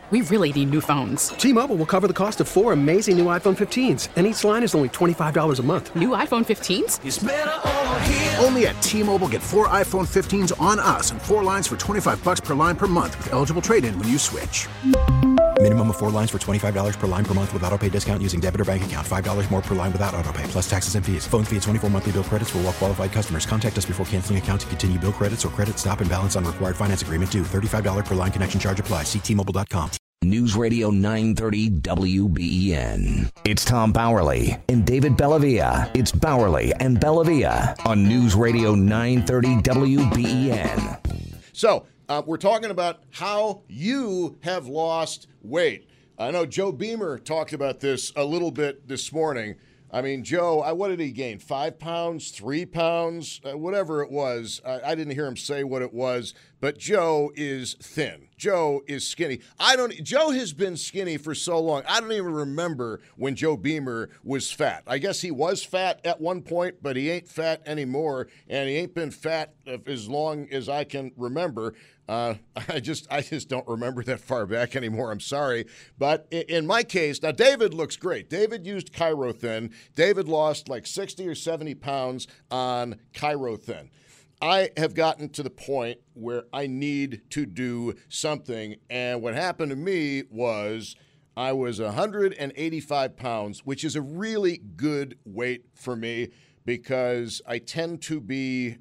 We really need new phones. T-Mobile will cover the cost of 4 amazing new iPhone 15s, and each line is only $25 a month. New iPhone 15s? It's better over here. Only at T-Mobile, get 4 iPhone 15s on us and 4 lines for $25 per line per month with eligible trade-in when you switch. Minimum of 4 lines for $25 per line per month with autopay discount using debit or bank account. $5 more per line without autopay, plus taxes and fees. Phone fee at 24 monthly bill credits for well-qualified customers. Contact us before canceling account to continue bill credits or credit stop and balance on required finance agreement due. $35 per line connection charge applies. See T-Mobile.com. News Radio 930 WBEN. It's Tom Bowerly and David Bellavia. It's Bowerly and Bellavia on News Radio 930 WBEN. So, we're talking about how you have lost weight. I know Joe Beamer talked about this a little bit this morning. I mean, Joe, what did he gain? 5 pounds, 3 pounds, whatever it was. I didn't hear him say what it was, but Joe is thin. Joe is skinny. Joe has been skinny for so long. I don't even remember when Joe Beamer was fat. I guess he was fat at one point, but he ain't fat anymore, and he ain't been fat as long as I can remember. I just don't remember that far back anymore. I'm sorry. But in my case, now David looks great. David used Chirothin. David lost like 60 or 70 pounds on Chirothin. I have gotten to the point where I need to do something. And what happened to me was I was 185 pounds, which is a really good weight for me because I tend to be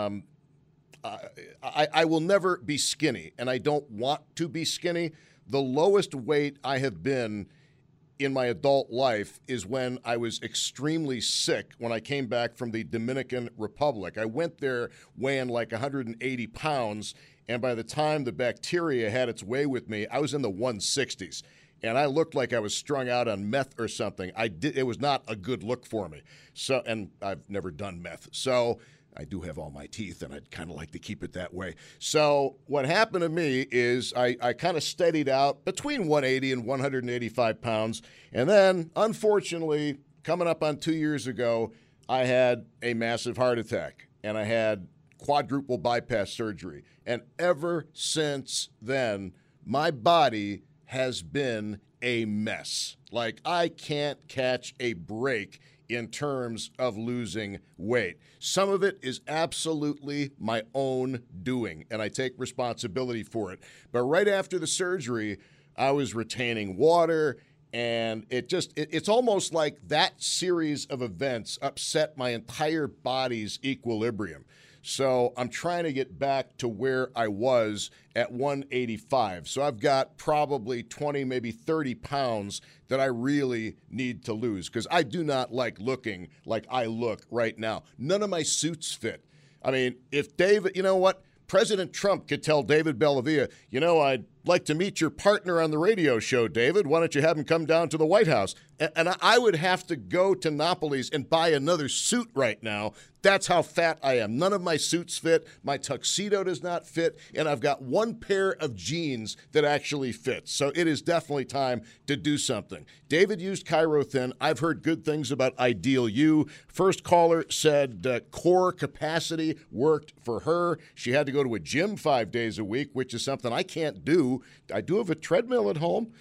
I will never be skinny, and I don't want to be skinny. The lowest weight I have been in my adult life is when I was extremely sick when I came back from the Dominican Republic. I went there weighing like 180 pounds, and by the time the bacteria had its way with me, I was in the 160s. And I looked like I was strung out on meth or something. It was not a good look for me. So, and I've never done meth. So I do have all my teeth, and I'd kind of like to keep it that way. So what happened to me is I kind of steadied out between 180 and 185 pounds. And then, unfortunately, coming up on 2 years ago, I had a massive heart attack, and I had quadruple bypass surgery. And ever since then, my body has been a mess. Like, I can't catch a break in terms of losing weight. Some of it is absolutely my own doing, and I take responsibility for it. But right after the surgery, I was retaining water, and it's almost like that series of events upset my entire body's equilibrium. So I'm trying to get back to where I was at 185. So I've got probably 20, maybe 30 pounds that I really need to lose because I do not like looking like I look right now. None of my suits fit. I mean, if David, you know what? President Trump could tell David Bellavia, I'd like to meet your partner on the radio show, David. Why don't you have him come down to the White House? And I would have to go to Nopolis and buy another suit right now. That's how fat I am. None of my suits fit. My tuxedo does not fit. And I've got one pair of jeans that actually fits. So it is definitely time to do something. David used Chirothin. I've heard good things about Ideal U. First caller said core capacity worked for her. She had to go to a gym 5 days a week, which is something I can't do. I do have a treadmill at home.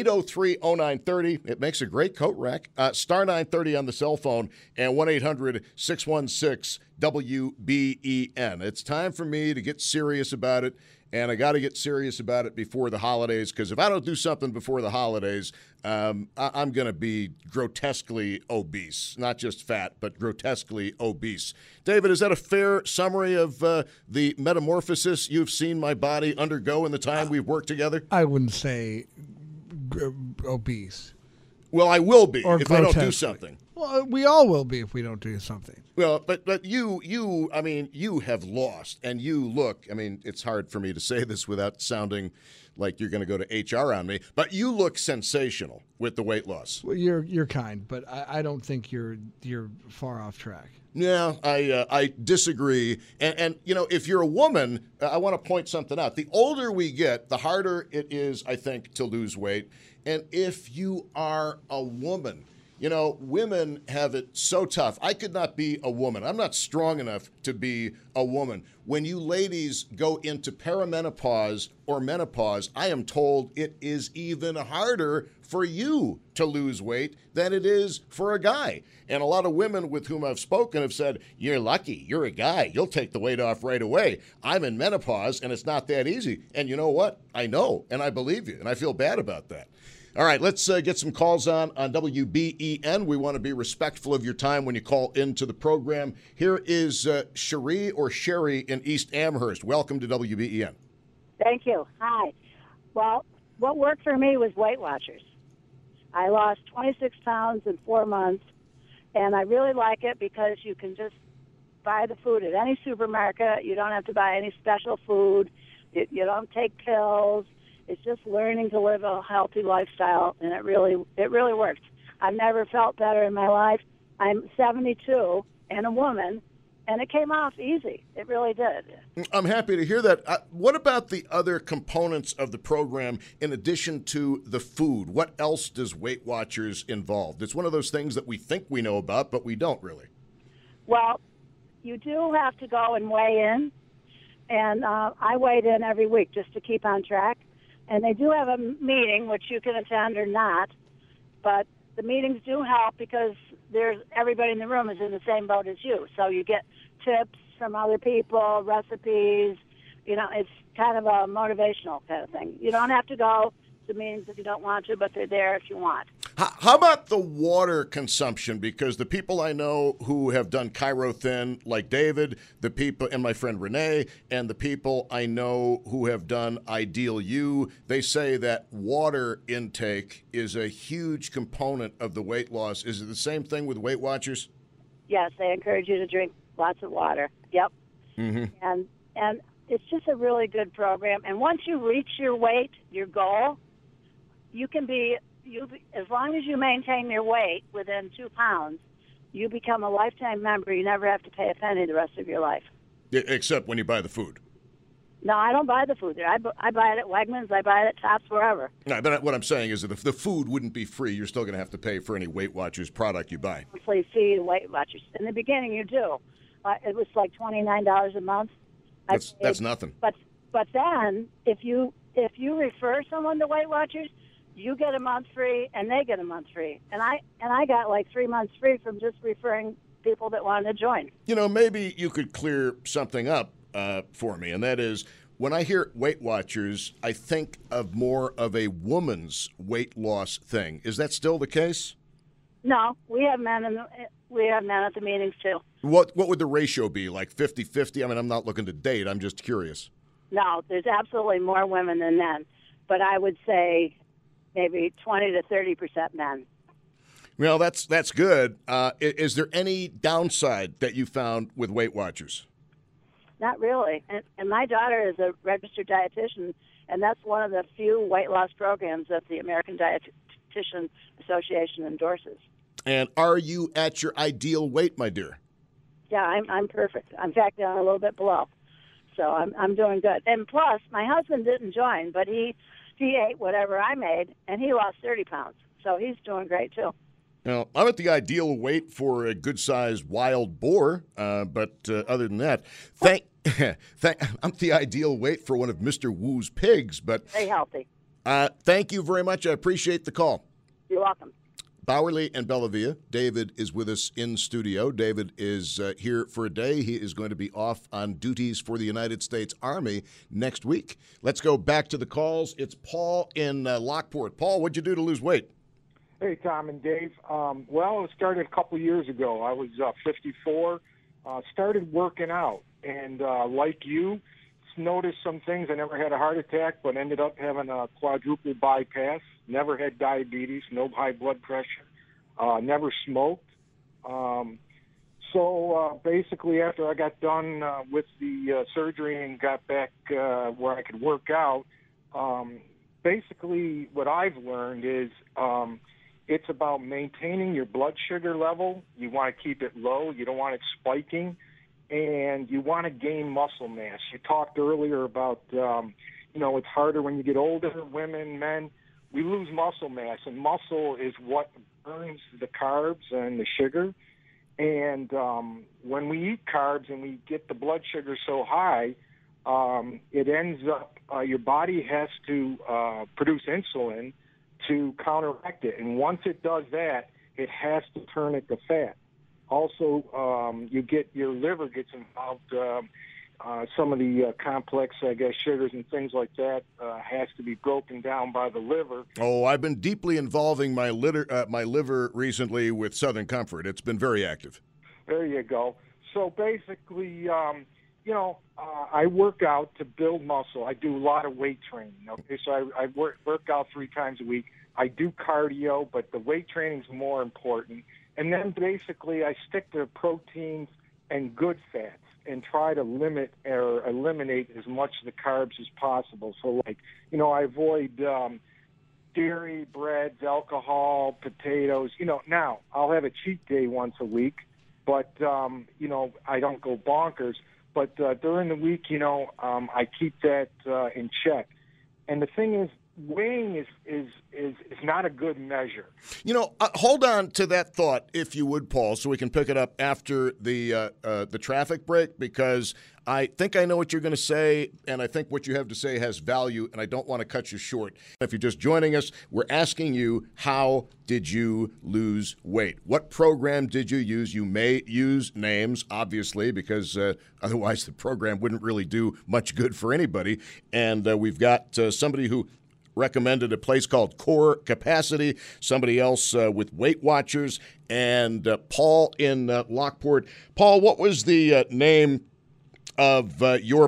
803-0930. It makes a great coat rack. Star 930 on the cell phone and 1-800-616-WBEN. It's time for me to get serious about it, and I got to get serious about it before the holidays because if I don't do something before the holidays, I'm going to be grotesquely obese. Not just fat, but grotesquely obese. David, is that a fair summary of the metamorphosis you've seen my body undergo in the time we've worked together? I wouldn't say obese. Well, I will be if I don't do grotesquely. something. Well, we all will be if we don't do something. Well, but you, I mean, you have lost, and you look, I mean, it's hard for me to say this without sounding like you're going to go to HR on me, but you look sensational with the weight loss. Well, you're kind, but I don't think you're far off track. Yeah, I disagree. And if you're a woman, I want to point something out. The older we get, the harder it is, I think, to lose weight. And if you are a woman, Women have it so tough. I could not be a woman. I'm not strong enough to be a woman. When you ladies go into perimenopause or menopause, I am told it is even harder for you to lose weight than it is for a guy. And a lot of women with whom I've spoken have said, you're lucky. You're a guy. You'll take the weight off right away. I'm in menopause, and it's not that easy. And you know what? I know, and I believe you, and I feel bad about that. All right, let's get some calls on WBEN. We want to be respectful of your time when you call into the program. Here is Sherry in East Amherst. Welcome to WBEN. Thank you. Hi. Well, what worked for me was Weight Watchers. I lost 26 pounds in 4 months, and I really like it because you can just buy the food at any supermarket. You don't have to buy any special food. You don't take pills. It's just learning to live a healthy lifestyle, and it really works. I've never felt better in my life. I'm 72 and a woman, and it came off easy. It really did. I'm happy to hear that. What about the other components of the program in addition to the food? What else does Weight Watchers involve? It's one of those things that we think we know about, but we don't really. Well, you do have to go and weigh in, and I weighed in every week just to keep on track. And they do have a meeting, which you can attend or not, but the meetings do help because everybody in the room is in the same boat as you. So you get tips from other people, recipes. It's kind of a motivational kind of thing. You don't have to go to meetings if you don't want to, but they're there if you want. How about the water consumption? Because the people I know who have done ChiroThin, like David, the people, and my friend Renee, and the people I know who have done Ideal You, they say that water intake is a huge component of the weight loss. Is it the same thing with Weight Watchers? Yes, they encourage you to drink lots of water. Yep. Mm-hmm. And it's just a really good program. And once you reach your weight, your goal, you can be, as long as you maintain your weight within 2 pounds, you become a lifetime member. You never have to pay a penny the rest of your life. Except when you buy the food. No, I don't buy the food there. I buy it at Wegmans. I buy it at Tops, wherever. No, but what I'm saying is that if the food wouldn't be free, you're still going to have to pay for any Weight Watchers product you buy. Monthly fee to Weight Watchers. In the beginning, you do. It was like $29 a month. That's nothing. But then, if you refer someone to Weight Watchers, you get a month free, and they get a month free. And I got like 3 months free from just referring people that wanted to join. Maybe you could clear something up for me, and that is, when I hear Weight Watchers, I think of more of a woman's weight loss thing. Is that still the case? No, we have men at the meetings too. What would the ratio be, like 50-50? I mean, I'm not looking to date. I'm just curious. No, there's absolutely more women than men, but I would say maybe 20 to 30% men. Well, that's good. Is there any downside that you found with Weight Watchers? Not really. And my daughter is a registered dietitian, and that's one of the few weight loss programs that the American Dietitian Association endorses. And are you at your ideal weight, my dear? Yeah, I'm perfect. In fact, I'm a little bit below. So I'm doing good. And plus, my husband didn't join, but he ate whatever I made, and he lost 30 pounds. So he's doing great, too. Now, I'm at the ideal weight for a good-sized wild boar, but other than that, I'm the ideal weight for one of Mr. Wu's pigs. But very healthy. Thank you very much. I appreciate the call. You're welcome. Bowerly and Bellavia. David is with us in studio. David is here for a day. He is going to be off on duties for the United States Army next week. Let's go back to the calls. It's Paul in Lockport. Paul, what'd you do to lose weight? Hey, Tom and Dave. Well, it started a couple years ago. I was 54, started working out, and like you, noticed some things. I never had a heart attack, but ended up having a quadruple bypass. Never had diabetes, no high blood pressure, never smoked. So basically, after I got done with the surgery and got back where I could work out, basically what I've learned is it's about maintaining your blood sugar level. You want to keep it low. You don't want it spiking. And you want to gain muscle mass. You talked earlier about, it's harder when you get older, women, men. We lose muscle mass, and muscle is what burns the carbs and the sugar. And when we eat carbs and we get the blood sugar so high, it ends up, your body has to produce insulin to counteract it. And once it does that, it has to turn it to fat. Also, your liver gets involved. Some of the complex, I guess, sugars and things like that has to be broken down by the liver. Oh, I've been deeply involving my liver recently with Southern Comfort. It's been very active. There you go. So basically, I work out to build muscle. I do a lot of weight training. Okay, so I work out 3 times a week. I do cardio, but the weight training is more important. And then basically, I stick to proteins and good fats and try to limit or eliminate as much of the carbs as possible. So, I avoid dairy, breads, alcohol, potatoes. Now I'll have a cheat day once a week, but I don't go bonkers. But during the week, I keep that in check. And the thing is, weighing is not a good measure. Hold on to that thought, if you would, Paul, so we can pick it up after the traffic break, because I think I know what you're going to say, and I think what you have to say has value, and I don't want to cut you short. If you're just joining us, we're asking you, how did you lose weight? What program did you use? You may use names, obviously, because otherwise the program wouldn't really do much good for anybody. And we've got somebody who recommended a place called Core Capacity, somebody else with Weight Watchers, and Paul in Lockport. Paul, what was the name of your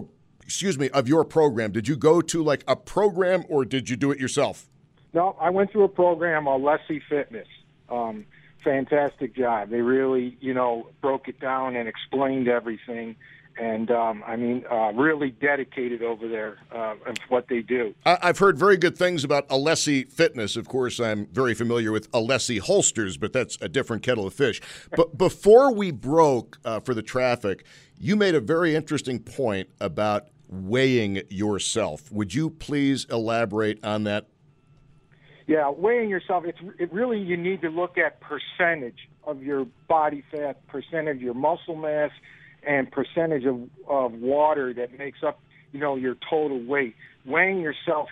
program? Did you go to like a program, or did you do it yourself? No, I went through a program, Alessi Fitness. Fantastic job. They really, broke it down and explained everything. And, really dedicated over there of what they do. I've heard very good things about Alessi Fitness. Of course, I'm very familiar with Alessi Holsters, but that's a different kettle of fish. But before we broke for the traffic, you made a very interesting point about weighing yourself. Would you please elaborate on that? Yeah, weighing yourself, it really, you need to look at percentage of your body fat, percentage of your muscle mass, and percentage of water that makes up, your total weight. Weighing yourself,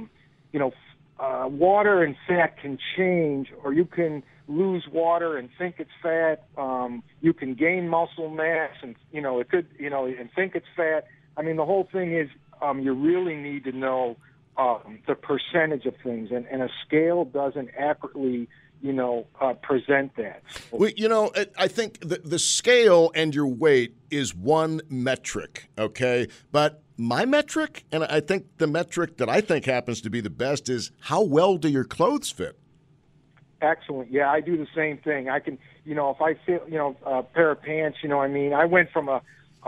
water and fat can change, or you can lose water and think it's fat. You can gain muscle mass and, it could, and think it's fat. I mean, the whole thing is you really need to know the percentage of things, and a scale doesn't accurately present that. Well, I think the scale and your weight is one metric, okay? But my metric, and I think the metric that I think happens to be the best, is how well do your clothes fit? Excellent. Yeah, I do the same thing. I can, if I fit, a pair of pants, I went from a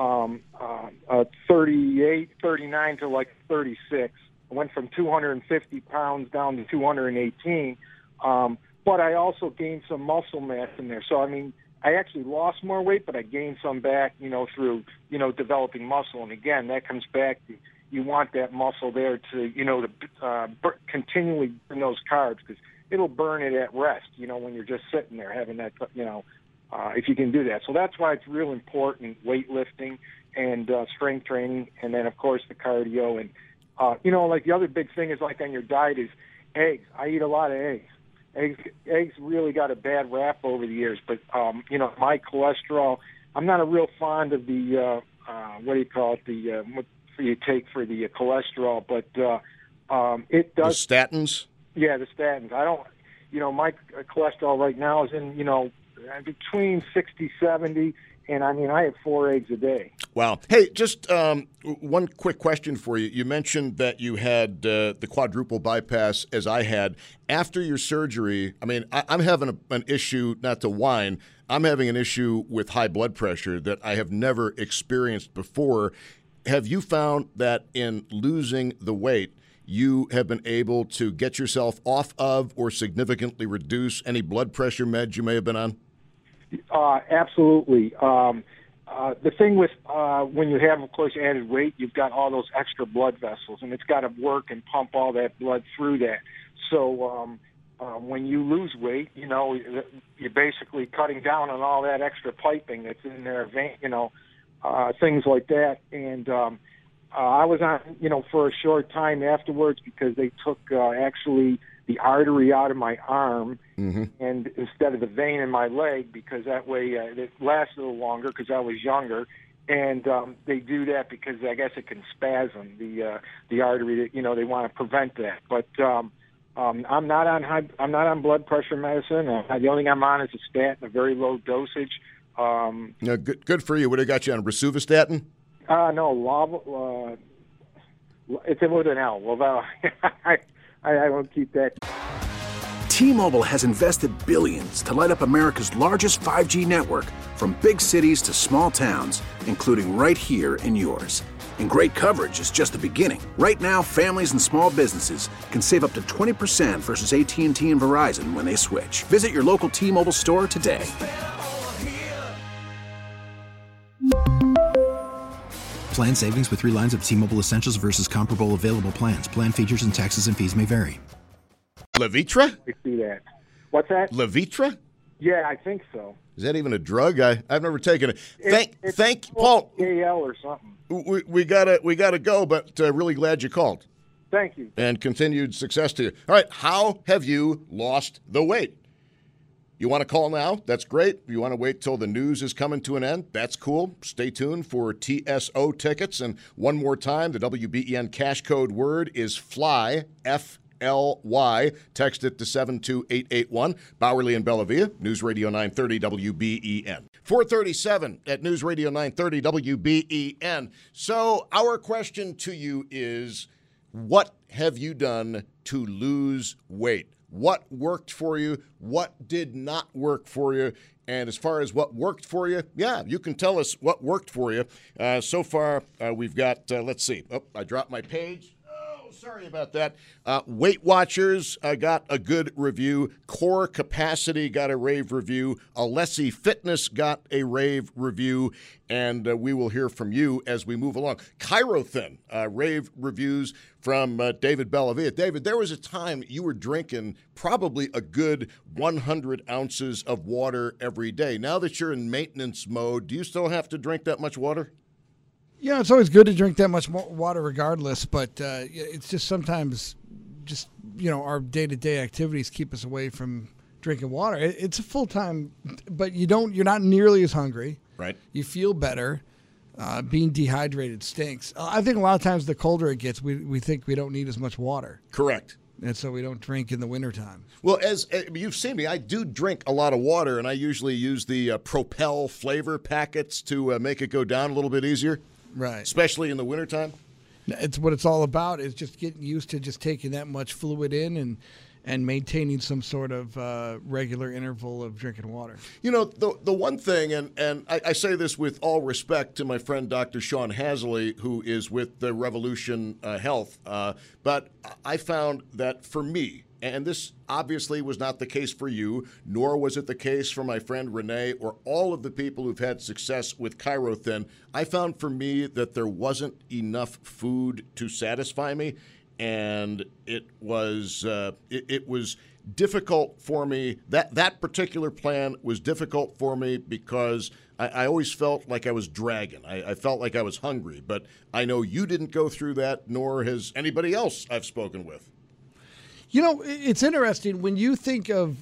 38, 39 to like 36. I went from 250 pounds down to 218. But I also gained some muscle mass in there. So, I actually lost more weight, but I gained some back, through, developing muscle. And again, that comes back to, you want that muscle there to, continually burn those carbs, because it'll burn it at rest, when you're just sitting there having that, if you can do that. So that's why it's real important, weightlifting and strength training, and then, of course, the cardio. And, like the other big thing is, like on your diet, is eggs. I eat a lot of eggs. Eggs really got a bad rap over the years, but my cholesterol. I'm not a real fond of the what do you call it? What you take for the cholesterol, but it does. The statins. Yeah, the statins. I don't. My cholesterol right now is in between 60, 70. And I have 4 eggs a day. Wow. Hey, just one quick question for you. You mentioned that you had the quadruple bypass, as I had. After your surgery, I'm having an issue, not to whine, I'm having an issue with high blood pressure that I have never experienced before. Have you found that in losing the weight, you have been able to get yourself off of or significantly reduce any blood pressure meds you may have been on? Absolutely. The thing with when you have, of course, added weight, you've got all those extra blood vessels, and it's got to work and pump all that blood through that. So when you lose weight, you're basically cutting down on all that extra piping that's in their vein, things like that. And I was on, for a short time afterwards because they took actually the artery out of my arm and instead of the vein in my leg, because that way it lasts a little longer because I was younger. And they do that because I guess it can spasm the artery. That they want to prevent that. But I'm not on blood pressure medicine. The only thing I'm on is a statin, a very low dosage. Good for you. What have got you on rosuvastatin? No, it's with an L. Well, I won't keep that. T-Mobile has invested billions to light up America's largest 5G network, from big cities to small towns, including right here in yours. And great coverage is just the beginning. Right now, families and small businesses can save up to 20% versus AT&T and Verizon when they switch. Visit your local T-Mobile store today. Plan savings with 3 lines of T-Mobile Essentials versus comparable available plans. Plan features and taxes and fees may vary. Levitra? I see that. What's that? Levitra? Yeah, I think so. Is that even a drug? I've never taken it. Thank Paul. AL or something. We gotta go, but really glad you called. Thank you. And continued success to you. All right, how have you lost the weight? You want to call now? That's great. You want to wait till the news is coming to an end? That's cool. Stay tuned for TSO tickets. And one more time, the WBEN cash code word is FLY, F-L-Y. Text it to 72881. Bowerly and Bellavia, News Radio 930 WBEN. 437 at News Radio 930 WBEN. So our question to you is, what have you done to lose weight? What worked for you? What did not work for you? And as far as what worked for you, you can tell us what worked for you. So far, we've got, let's see. Oh, I dropped my page. Oh, sorry about that. Weight Watchers got a good review. Core Capacity got a rave review. Alessi Fitness got a rave review. And we will hear from you as we move along. Chirothin, rave reviews from David Bellavia. David, there was a time you were drinking probably a good 100 ounces of water every day. Now that you're in maintenance mode, do you still have to drink that much water? Yeah, it's always good to drink that much water regardless, but it's just sometimes our day-to-day activities keep us away from drinking water. It's a full-time, but you're not nearly as hungry. Right. You feel better. Being dehydrated stinks. I think a lot of times the colder it gets, we think we don't need as much water. Correct. And so we don't drink in the wintertime. Well, as you've seen me, I do drink a lot of water, and I usually use the Propel flavor packets to make it go down a little bit easier. Right. Especially in the wintertime. It's what it's all about, is just getting used to just taking that much fluid in and maintaining some sort of regular interval of drinking water. The one thing, and I say this with all respect to my friend Dr. Sean Hasley, who is with the Revolution Health, but I found that for me, and this obviously was not the case for you, nor was it the case for my friend Renee or all of the people who've had success with Chirothin, I found for me that there wasn't enough food to satisfy me. And it was difficult for me. That particular plan was difficult for me because I always felt like I was dragging. I felt like I was hungry. But I know you didn't go through that, nor has anybody else I've spoken with. It's interesting when you think of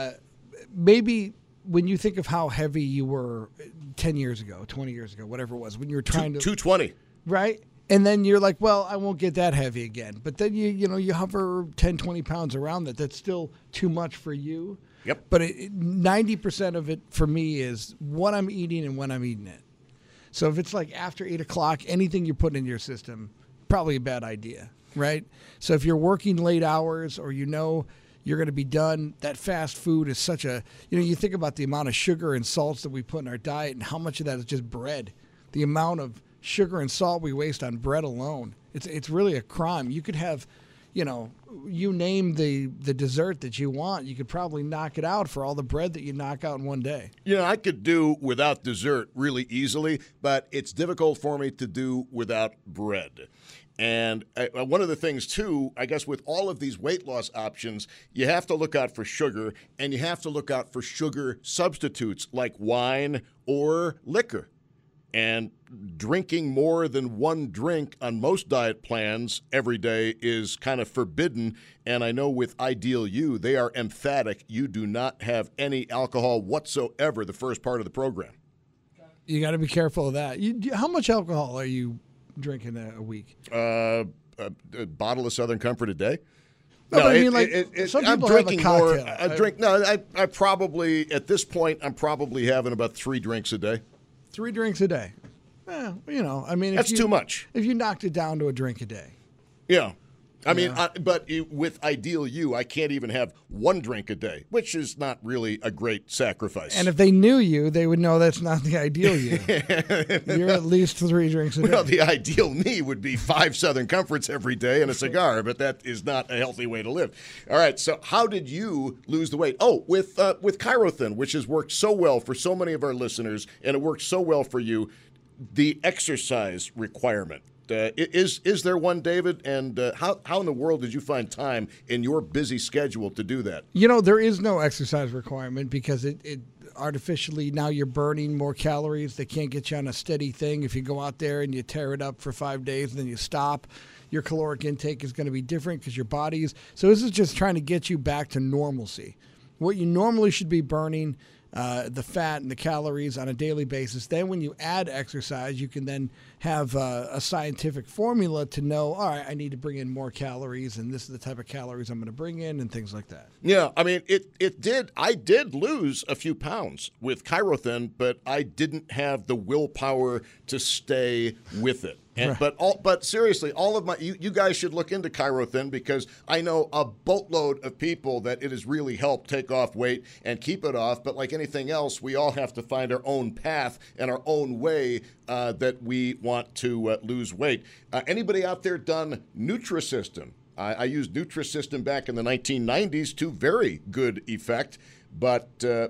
when you think of how heavy you were 10 years ago, 20 years ago, whatever it was, when you were trying 220. Right? And then you're like, well, I won't get that heavy again. But then you hover 10, 20 pounds around that. That's still too much for you. Yep. But 90% of it for me is what I'm eating and when I'm eating it. So if it's like after 8 o'clock, anything you're putting in your system, probably a bad idea, right? So if you're working late hours or you're going to be done, that fast food is such a, you think about the amount of sugar and salts that we put in our diet and how much of that is just bread. The amount of sugar and salt we waste on bread alone. It's really a crime. You could have, you name the dessert that you want, you could probably knock it out for all the bread that you knock out in one day. I could do without dessert really easily, but it's difficult for me to do without bread. And one of the things, too, I guess with all of these weight loss options, you have to look out for sugar, and you have to look out for sugar substitutes like wine or liquor. And drinking more than one drink on most diet plans every day is kind of forbidden. And I know with Ideal You, they are emphatic. You do not have any alcohol whatsoever the first part of the program. You got to be careful of that. How much alcohol are you drinking a week? A bottle of Southern Comfort a day. No, I mean, some people have a cocktail. I probably, at this point, I'm probably having about 3 drinks a day. 3 drinks a day. I mean, that's too much. If you knocked it down to a drink a day. Yeah. But with Ideal You, I can't even have 1 drink a day, which is not really a great sacrifice. And if they knew you, they would know that's not the Ideal You. You're at least 3 drinks a day. Well, the ideal me would be 5 Southern Comforts every day and a cigar, but that is not a healthy way to live. All right, so how did you lose the weight? Oh, with Chirothin, which has worked so well for so many of our listeners, and it worked so well for you, the exercise requirement. Is there one, David? And how in the world did you find time in your busy schedule to do that? There is no exercise requirement because it artificially, now you're burning more calories. They can't get you on a steady thing. If you go out there and you tear it up for 5 days and then you stop, your caloric intake is going to be different because your body is. So this is just trying to get you back to normalcy. What you normally should be burning, the fat and the calories on a daily basis. Then when you add exercise, you can then have a scientific formula to know, all right, I need to bring in more calories, and this is the type of calories I'm going to bring in, and things like that. Yeah, I mean, I did lose a few pounds with Chirothin, but I didn't have the willpower to stay with it. And, right. But seriously, all of you guys should look into Chirothin because I know a boatload of people that it has really helped take off weight and keep it off. But like anything else, we all have to find our own path and our own way that we want to lose weight. Anybody out there done Nutrisystem? I used Nutrisystem back in the 1990s to very good effect. But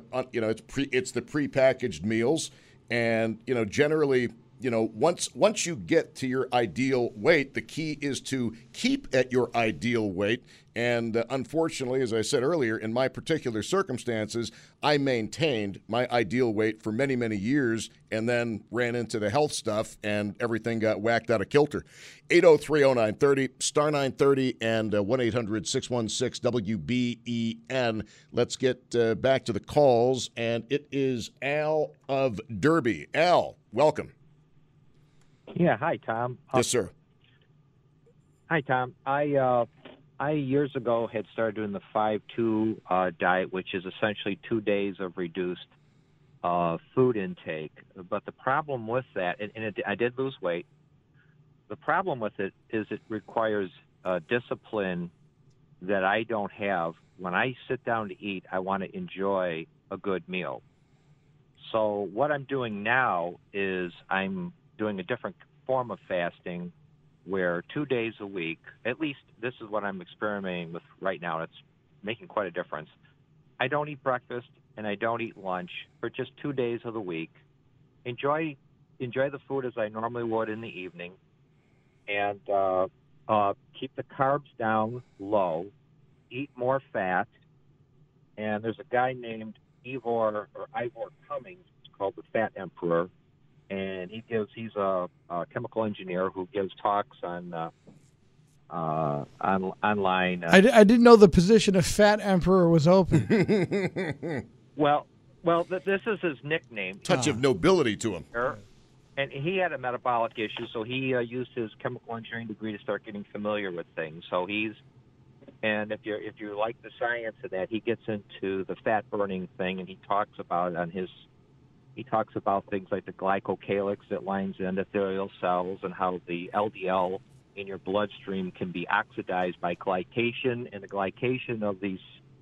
it's the prepackaged meals, and generally. Once you get to your ideal weight, the key is to keep at your ideal weight. And unfortunately, as I said earlier, in my particular circumstances, I maintained my ideal weight for many, many years and then ran into the health stuff and everything got whacked out of kilter. 803-0930, star 930, and 1-800-616-WBEN. Let's get back to the calls, and it is Al of Derby. Al, welcome. Yeah, hi, Tom. Yes, sir. Hi, Tom. I years ago had started doing the 5-2 diet, which is essentially 2 days of reduced food intake. But the problem with that, I did lose weight. The problem with it is it requires discipline that I don't have. When I sit down to eat, I want to enjoy a good meal. So what I'm doing now is I'm doing a different form of fasting where 2 days a week, at least this is what I'm experimenting with right now. It's making quite a difference. I don't eat breakfast and I don't eat lunch for just 2 days of the week. Enjoy the food as I normally would in the evening, and keep the carbs down low, eat more fat. And there's a guy named Ivor Cummings, it's called the Fat Emperor. And he's a chemical engineer who gives talks on online. I didn't know the position of Fat Emperor was open. Well, this is his nickname. Touch of nobility to him. And he had a metabolic issue, so he used his chemical engineering degree to start getting familiar with things. So and if you like the science of that, he gets into the fat burning thing, and he talks about He talks about things like the glycocalyx that lines the endothelial cells and how the LDL in your bloodstream can be oxidized by glycation, and the glycation of these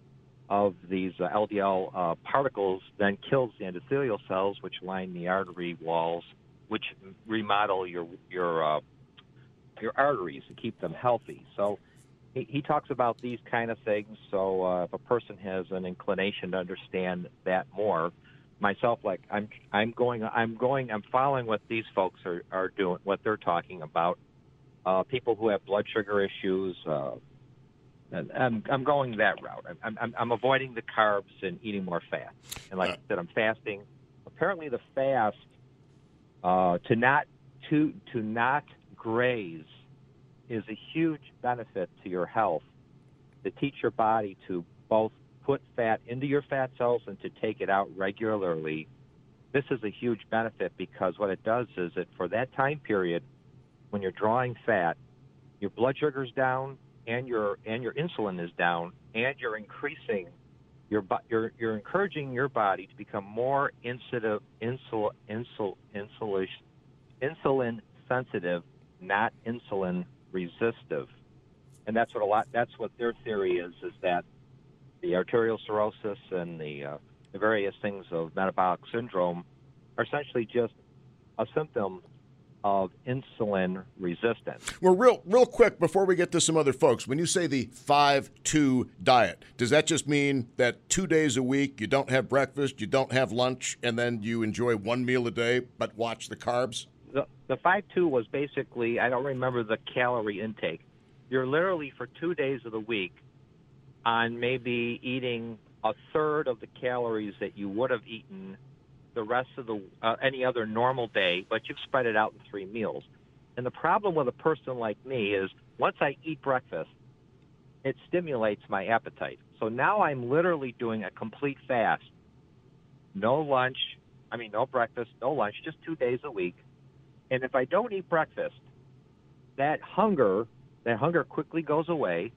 LDL particles then kills the endothelial cells, which line the artery walls, which remodel your arteries and keep them healthy. So he talks about these kind of things. So if a person has an inclination to understand that more. Myself, I'm following what these folks are doing, what they're talking about, people who have blood sugar issues. And I'm going that route. I'm avoiding the carbs and eating more fat. And like I said, I'm fasting. Apparently, the fast to not graze is a huge benefit to your health. To teach your body to both put fat into your fat cells and to take it out regularly. This is a huge benefit because what it does is that for that time period, when you're drawing fat, your blood sugar's down, and your insulin is down, and you're increasing you're encouraging your body to become more insulin sensitive, not insulin resistive. And that's what their theory is that the arterial cirrhosis and the various things of metabolic syndrome are essentially just a symptom of insulin resistance. Well, real quick before we get to some other folks, when you say the 5-2 diet, does that just mean that 2 days a week you don't have breakfast, you don't have lunch, and then you enjoy one meal a day but watch the carbs? The 5-2 was basically, I don't remember the calorie intake. You're literally for 2 days of the week on maybe eating a third of the calories that you would have eaten the rest of the any other normal day, but you've spread it out in 3 meals. And the problem with a person like me is once I eat breakfast, it stimulates my appetite. So now I'm literally doing a complete fast. No breakfast, no lunch, just 2 days a week. And if I don't eat breakfast, that hunger quickly goes away.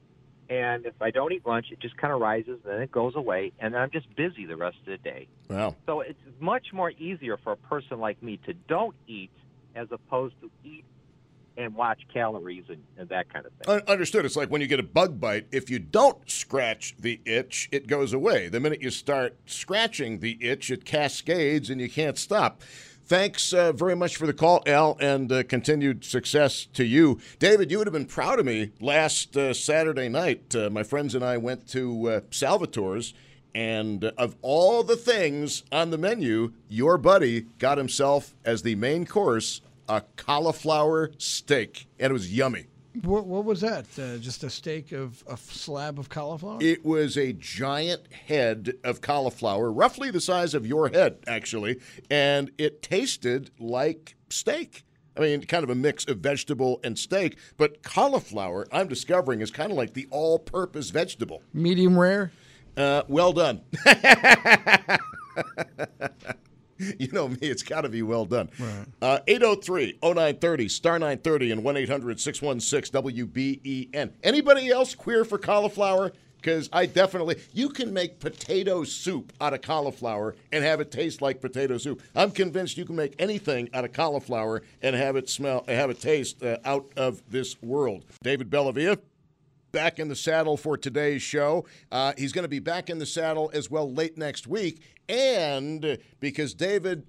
And if I don't eat lunch, it just kind of rises, and then it goes away, and then I'm just busy the rest of the day. Wow. So it's much more easier for a person like me to don't eat as opposed to eat and watch calories and that kind of thing. Understood. It's like when you get a bug bite, if you don't scratch the itch, it goes away. The minute you start scratching the itch, it cascades, and you can't stop. Thanks very much for the call, Al, and continued success to you. David, you would have been proud of me last Saturday night. My friends and I went to Salvatore's, and of all the things on the menu, your buddy got himself, as the main course, a cauliflower steak, and it was yummy. What was that? Just a steak of a slab of cauliflower? It was a giant head of cauliflower, roughly the size of your head, actually, and it tasted like steak. I mean, kind of a mix of vegetable and steak, but cauliflower, I'm discovering, is kind of like the all-purpose vegetable. Medium rare? Well done. You know me, it's got to be well done. Right. 803-0930, star 930, and 1-800-616-WBEN. Anybody else queer for cauliflower? Because you can make potato soup out of cauliflower and have it taste like potato soup. I'm convinced you can make anything out of cauliflower and have it taste out of this world. David Bellavia, back in the saddle for today's show. He's going to be back in the saddle as well late next week. And because David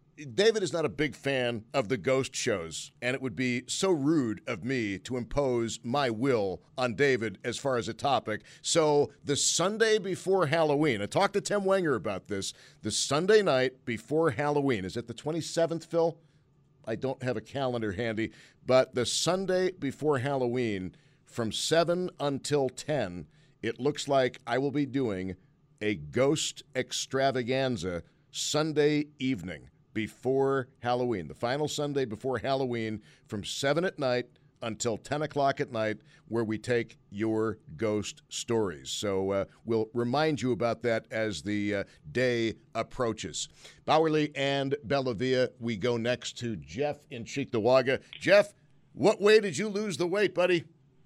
is not a big fan of the ghost shows, and it would be so rude of me to impose my will on David as far as a topic. So the Sunday before Halloween, I talked to Tim Wenger about this, the Sunday night before Halloween. Is it the 27th, Phil? I don't have a calendar handy. But the Sunday before Halloween, from 7 until 10, it looks like I will be doing a ghost extravaganza Sunday evening before Halloween. The final Sunday before Halloween from 7 at night until 10 o'clock at night, where we take your ghost stories. So we'll remind you about that as the day approaches. Bowerly and Bellavia, we go next to Jeff in Cheektowaga. Jeff, what way did you lose the weight, buddy?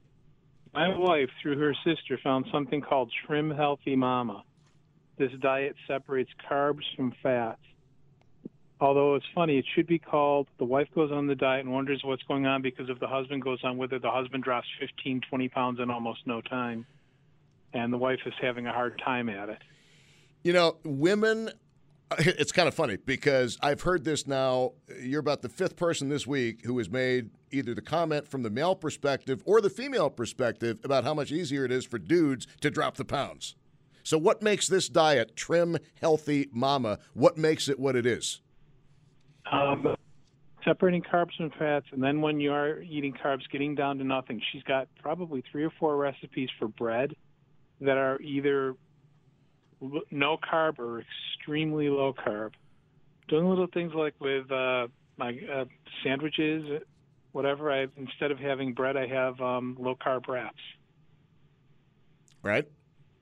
My wife, through her sister, found something called Trim Healthy Mama. This diet separates carbs from fats. Although it's funny, it should be called the wife goes on the diet and wonders what's going on because if the husband goes on with it, the husband drops 15, 20 pounds in almost no time. And the wife is having a hard time at it. You know, women, it's kind of funny because I've heard this now. You're about the 5th person this week who has made either the comment from the male perspective or the female perspective about how much easier it is for dudes to drop the pounds. So what makes this diet, Trim Healthy Mama, what makes it what it is? separating carbs from fats, and then when you are eating carbs, getting down to nothing. She's got probably 3 or 4 recipes for bread that are either no carb or extremely low carb. Doing little things like with my sandwiches, whatever. Instead of having bread, I have low carb wraps. Right.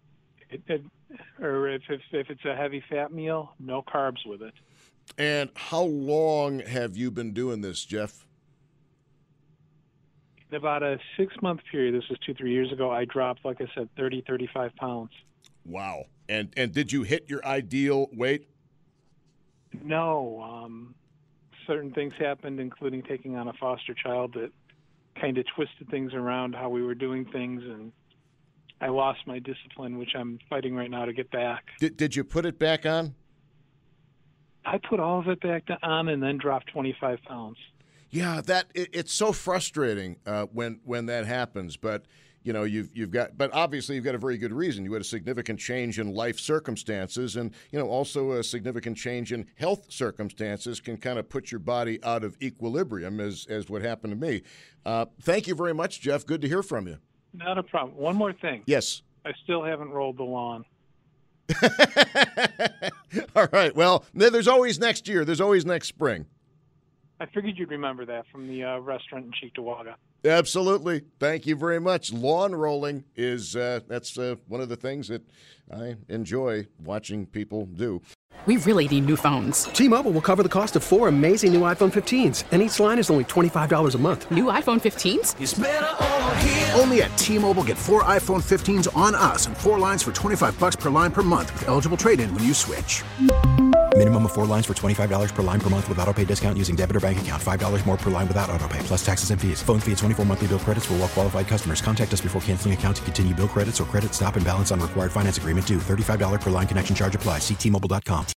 Or if it's a heavy fat meal, no carbs with it. And how long have you been doing this, Jeff? In about a 6-month period, this was 2-3 years ago, I dropped, like I said, 30, 35 pounds. Wow. And did you hit your ideal weight? No. Certain things happened, including taking on a foster child, that kind of twisted things around how we were doing things, and I lost my discipline, which I'm fighting right now to get back. Did you put it back on? I put all of it back on and then dropped 25 pounds. Yeah, it's so frustrating when that happens. But you know, but obviously you've got a very good reason. You had a significant change in life circumstances, and also a significant change in health circumstances can kind of put your body out of equilibrium, as what happened to me. Thank you very much, Jeff. Good to hear from you. Not a problem. One more thing. Yes. I still haven't rolled the lawn. All right. Well, there's always next year. There's always next spring. I figured you'd remember that from the restaurant in Cheektowaga. Absolutely. Thank you very much. Lawn rolling is that's one of the things that I enjoy watching people do. We really need new phones. T-Mobile will cover the cost of 4 amazing new iPhone 15s, and each line is only $25 a month. New iPhone 15s? It's better over here. Only at T-Mobile, get 4 iPhone 15s on us and 4 lines for $25 per line per month with eligible trade-in when you switch. Minimum of 4 lines for $25 per line per month with autopay discount using debit or bank account. $5 more per line without autopay, plus taxes and fees. Phone fee at 24 monthly bill credits for well-qualified customers. Contact us before canceling account to continue bill credits or credit stop and balance on required finance agreement due. $35 per line connection charge applies. See T-Mobile.com.